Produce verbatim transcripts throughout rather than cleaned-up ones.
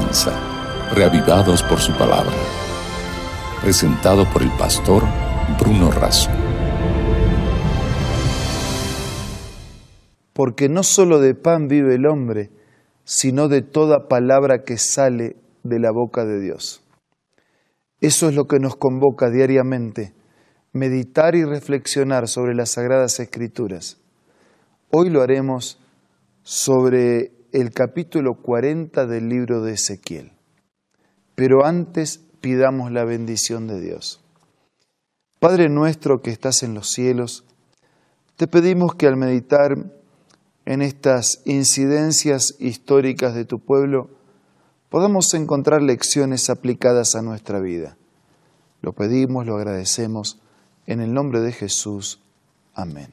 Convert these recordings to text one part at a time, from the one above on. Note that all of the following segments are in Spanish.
comienza, reavivados por su palabra. Presentado por el pastor Bruno Razo. Porque no solo de pan vive el hombre, sino de toda palabra que sale de la boca de Dios. Eso es lo que nos convoca diariamente, meditar y reflexionar sobre las Sagradas Escrituras. Hoy lo haremos sobre el capítulo cuarenta del libro de Ezequiel. Pero antes pidamos la bendición de Dios. Padre nuestro que estás en los cielos, te pedimos que al meditar en estas incidencias históricas de tu pueblo, podamos encontrar lecciones aplicadas a nuestra vida. Lo pedimos, lo agradecemos, en el nombre de Jesús. Amén.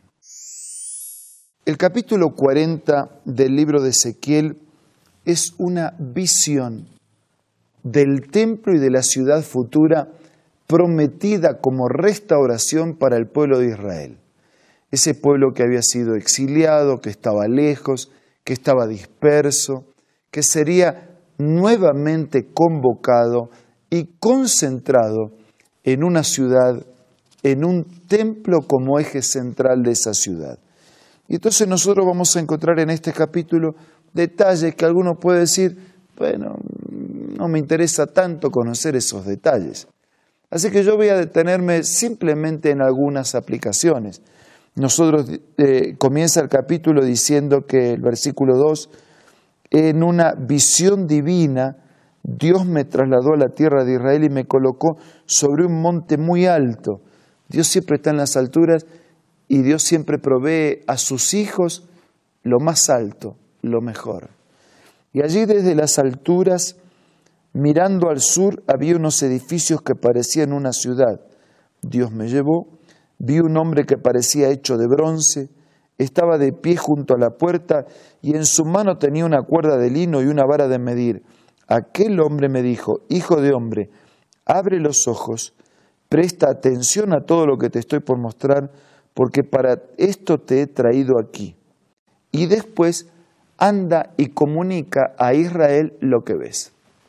El capítulo cuarenta del libro de Ezequiel es una visión del templo y de la ciudad futura prometida como restauración para el pueblo de Israel. Ese pueblo que había sido exiliado, que estaba lejos, que estaba disperso, que sería nuevamente convocado y concentrado en una ciudad, en un templo como eje central de esa ciudad. Y entonces nosotros vamos a encontrar en este capítulo detalles que alguno puede decir, bueno, no me interesa tanto conocer esos detalles. Así que yo voy a detenerme simplemente en algunas aplicaciones. Nosotros eh, comienza el capítulo diciendo que el versículo dos, en una visión divina, Dios me trasladó a la tierra de Israel y me colocó sobre un monte muy alto. Dios siempre está en las alturas y Dios siempre provee a sus hijos lo más alto, lo mejor. Y allí desde las alturas, mirando al sur, había unos edificios que parecían una ciudad. Dios me llevó. Vi un hombre que parecía hecho de bronce, estaba de pie junto a la puerta y en su mano tenía una cuerda de lino y una vara de medir. Aquel hombre me dijo, hijo de hombre, abre los ojos, presta atención a todo lo que te estoy por mostrar, porque para esto te he traído aquí. Y después anda y comunica a Israel lo que ves.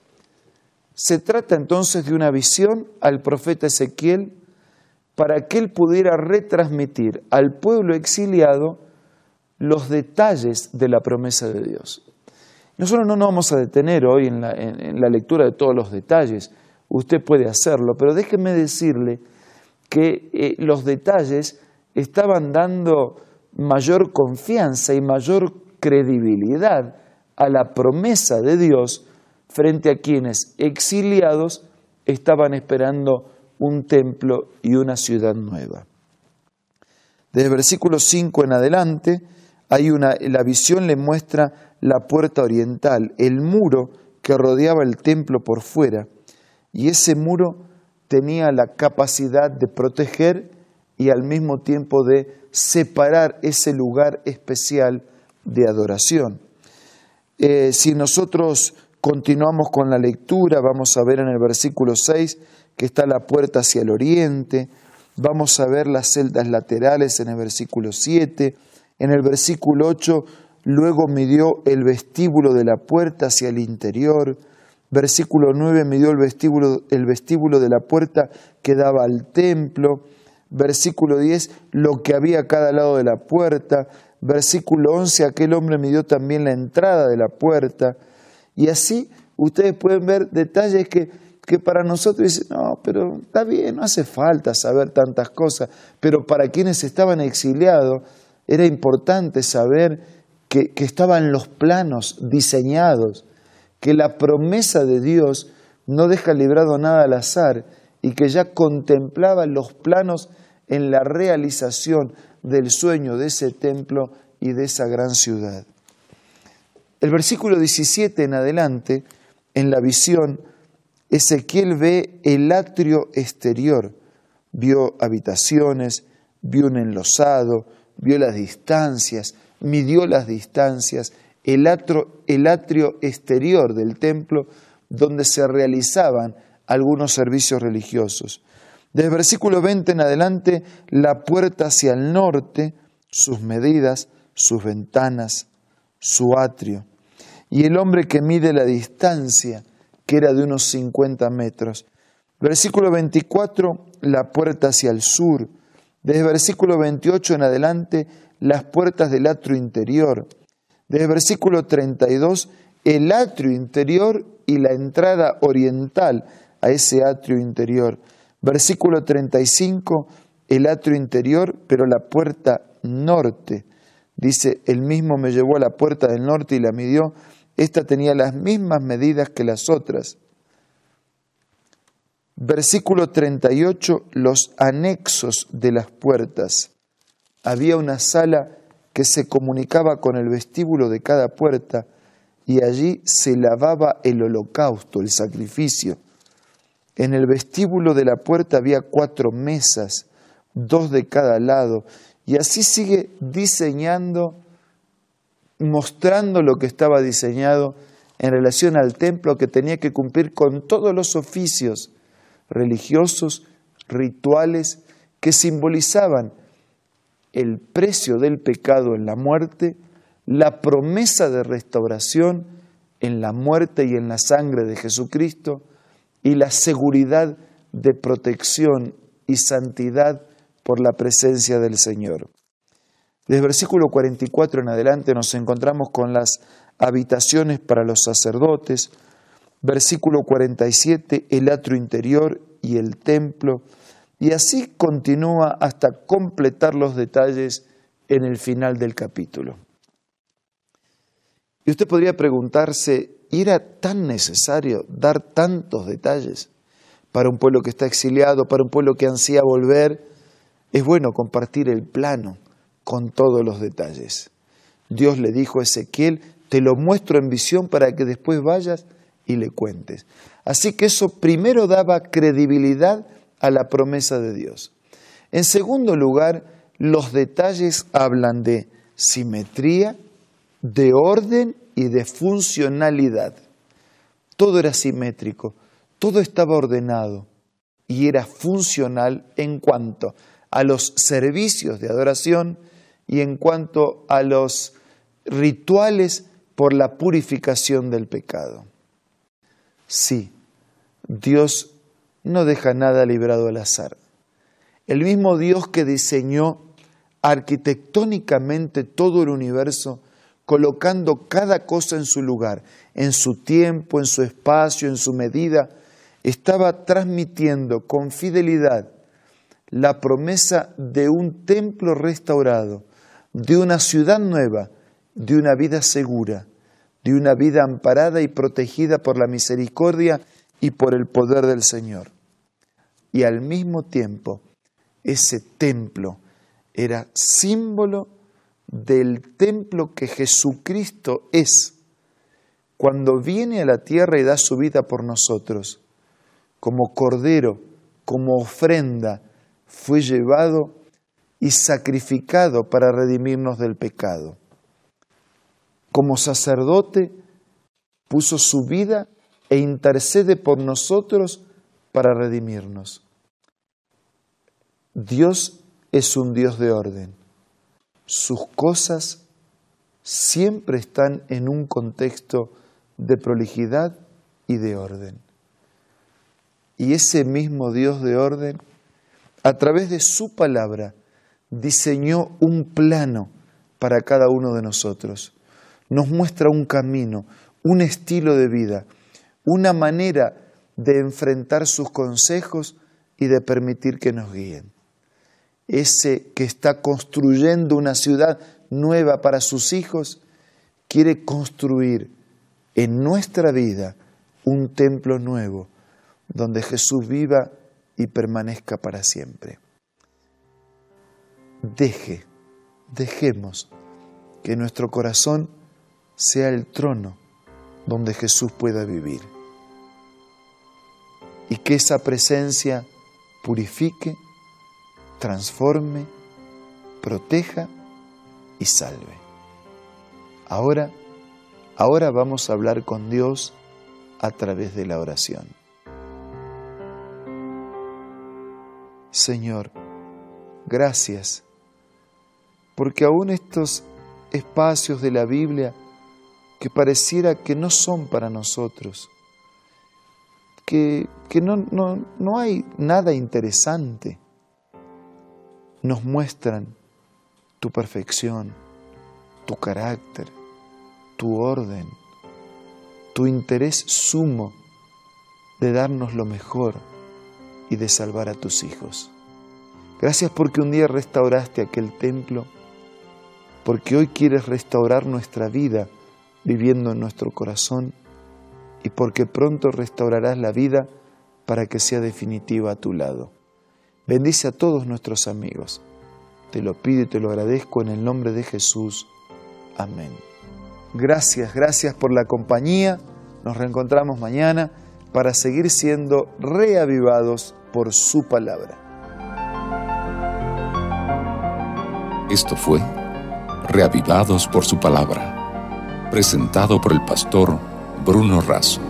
Se trata entonces de una visión al profeta Ezequiel, para que él pudiera retransmitir al pueblo exiliado los detalles de la promesa de Dios. Nosotros no nos vamos a detener hoy en la, en, en la lectura de todos los detalles, usted puede hacerlo, pero déjeme decirle que eh, los detalles estaban dando mayor confianza y mayor credibilidad a la promesa de Dios frente a quienes exiliados estaban esperando un templo y una ciudad nueva. Desde el versículo cinco en adelante, hay una, la visión le muestra la puerta oriental, el muro que rodeaba el templo por fuera, y ese muro tenía la capacidad de proteger y al mismo tiempo de separar ese lugar especial de adoración. Eh, si nosotros continuamos con la lectura, vamos a ver en el versículo seis que está la puerta hacia el oriente, vamos a ver las celdas laterales en el versículo siete, en el versículo ocho, luego midió el vestíbulo de la puerta hacia el interior, versículo nueve midió el vestíbulo, el vestíbulo de la puerta que daba al templo, versículo diez, lo que había a cada lado de la puerta, versículo once, aquel hombre midió también la entrada de la puerta, y así ustedes pueden ver detalles que que para nosotros dicen, no, pero está bien, no hace falta saber tantas cosas, pero para quienes estaban exiliados era importante saber que, que estaban los planos diseñados, que la promesa de Dios no deja librado nada al azar y que ya contemplaba los planos en la realización del sueño de ese templo y de esa gran ciudad. El versículo diecisiete en adelante, en la visión, Ezequiel ve el atrio exterior, vio habitaciones, vio un enlosado, vio las distancias, midió las distancias, el atrio, el atrio exterior del templo donde se realizaban algunos servicios religiosos. Desde el versículo veinte en adelante, la puerta hacia el norte, sus medidas, sus ventanas, su atrio. Y el hombre que mide la distancia que era de unos cincuenta metros. Versículo veinticuatro, la puerta hacia el sur. Desde versículo veintiocho en adelante, las puertas del atrio interior. Desde versículo treinta y dos, el atrio interior y la entrada oriental a ese atrio interior. Versículo treinta y cinco, el atrio interior, pero la puerta norte. Dice, el mismo me llevó a la puerta del norte y la midió. Esta tenía las mismas medidas que las otras. Versículo treinta y ocho, los anexos de las puertas. Había una sala que se comunicaba con el vestíbulo de cada puerta y allí se lavaba el holocausto, el sacrificio. En el vestíbulo de la puerta había cuatro mesas, dos de cada lado, y así sigue diseñando, mostrando lo que estaba diseñado en relación al templo que tenía que cumplir con todos los oficios religiosos, rituales, que simbolizaban el precio del pecado en la muerte, la promesa de restauración en la muerte y en la sangre de Jesucristo, y la seguridad de protección y santidad por la presencia del Señor. Desde versículo cuarenta y cuatro en adelante nos encontramos con las habitaciones para los sacerdotes. Versículo cuarenta y siete, el atrio interior y el templo. Y así continúa hasta completar los detalles en el final del capítulo. Y usted podría preguntarse, ¿era tan necesario dar tantos detalles para un pueblo que está exiliado, para un pueblo que ansía volver? Es bueno compartir el plano con todos los detalles. Dios le dijo a Ezequiel, te lo muestro en visión para que después vayas y le cuentes. Así que eso primero daba credibilidad a la promesa de Dios. En segundo lugar, los detalles hablan de simetría, de orden y de funcionalidad. Todo era simétrico, todo estaba ordenado y era funcional en cuanto a los servicios de adoración y en cuanto a los rituales por la purificación del pecado. Sí, Dios no deja nada librado al azar. El mismo Dios que diseñó arquitectónicamente todo el universo, colocando cada cosa en su lugar, en su tiempo, en su espacio, en su medida, estaba transmitiendo con fidelidad la promesa de un templo restaurado, de una ciudad nueva, de una vida segura, de una vida amparada y protegida por la misericordia y por el poder del Señor. Y al mismo tiempo, ese templo era símbolo del templo que Jesucristo es, cuando viene a la tierra y da su vida por nosotros, como cordero, como ofrenda, fue llevado y sacrificado para redimirnos del pecado. Como sacerdote, puso su vida e intercede por nosotros para redimirnos. Dios es un Dios de orden. Sus cosas siempre están en un contexto de prolijidad y de orden. Y ese mismo Dios de orden, a través de su palabra, diseñó un plano para cada uno de nosotros. Nos muestra un camino, un estilo de vida, una manera de enfrentar sus consejos y de permitir que nos guíen. Ese que está construyendo una ciudad nueva para sus hijos, quiere construir en nuestra vida un templo nuevo, donde Jesús viva y permanezca para siempre. Deje, dejemos que nuestro corazón sea el trono donde Jesús pueda vivir. Y que esa presencia purifique, transforme, proteja y salve. Ahora, ahora vamos a hablar con Dios a través de la oración. Señor, gracias, porque aún estos espacios de la Biblia que pareciera que no son para nosotros, que, que no, no, no hay nada interesante. Nos muestran tu perfección, tu carácter, tu orden, tu interés sumo de darnos lo mejor y de salvar a tus hijos. Gracias porque un día restauraste aquel templo, porque hoy quieres restaurar nuestra vida viviendo en nuestro corazón y porque pronto restaurarás la vida para que sea definitiva a tu lado. Bendice a todos nuestros amigos. Te lo pido y te lo agradezco en el nombre de Jesús. Amén. Gracias, gracias por la compañía. Nos reencontramos mañana para seguir siendo reavivados por su palabra. Esto fue Reavivados por su palabra, presentado por el pastor Bruno Razo.